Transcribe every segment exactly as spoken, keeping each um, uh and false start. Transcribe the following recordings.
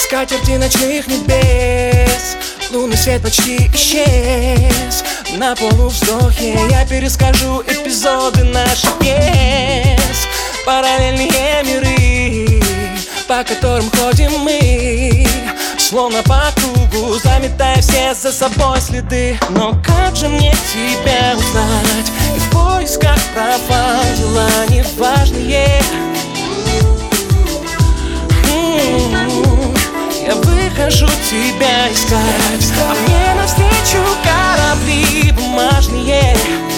скатерти ночных небес, лунный свет почти исчез. На полувздохе я перескажу эпизоды наших пьес. Параллельные миры, по которым ходим мы, словно по кругу, заметая все за собой следы. Но как же мне тебя узнать? И в поисках пропал желания важные. Я выхожу тебя искать, а мне навстречу корабли бумажные.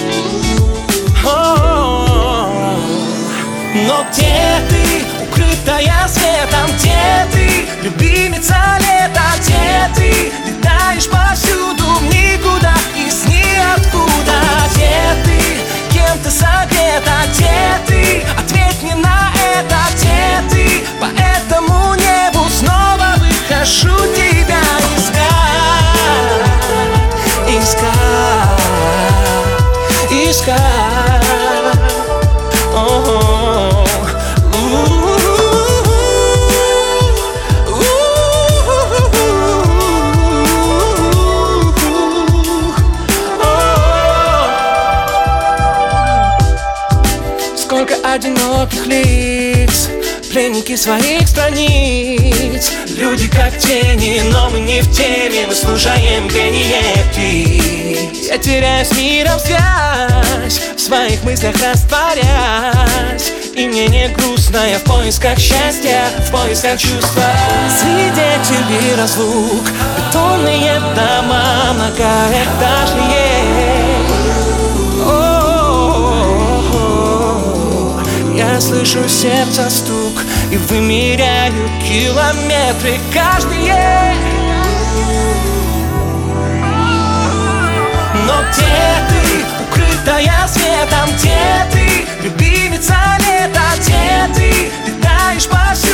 О-о-о. Но где ты, укрытая светом? Где ты, любимица лета? Где ты, летаешь повсюду, никуда из ниоткуда? Где ты, кем ты согрета? Где ты, ответь мне на это? Где ты, по этому небу снова выхожу тебя искать, искать, искать. О-о-о. Сколько одиноких лиц, пленники своих страниц. Люди как тени, но мы не в теме. Мы слушаем пение птиц. Я теряю с миром связь, в своих мыслях растворясь. И мне не грустно, я в поисках счастья, в поисках чувства. Свидетели разлук, бетонные дома многоэтажные. Я слышу сердце стук и вымеряю километры каждые. Но где ты, укрытая светом? Где ты, любимица лета? Где ты, летаешь по всему?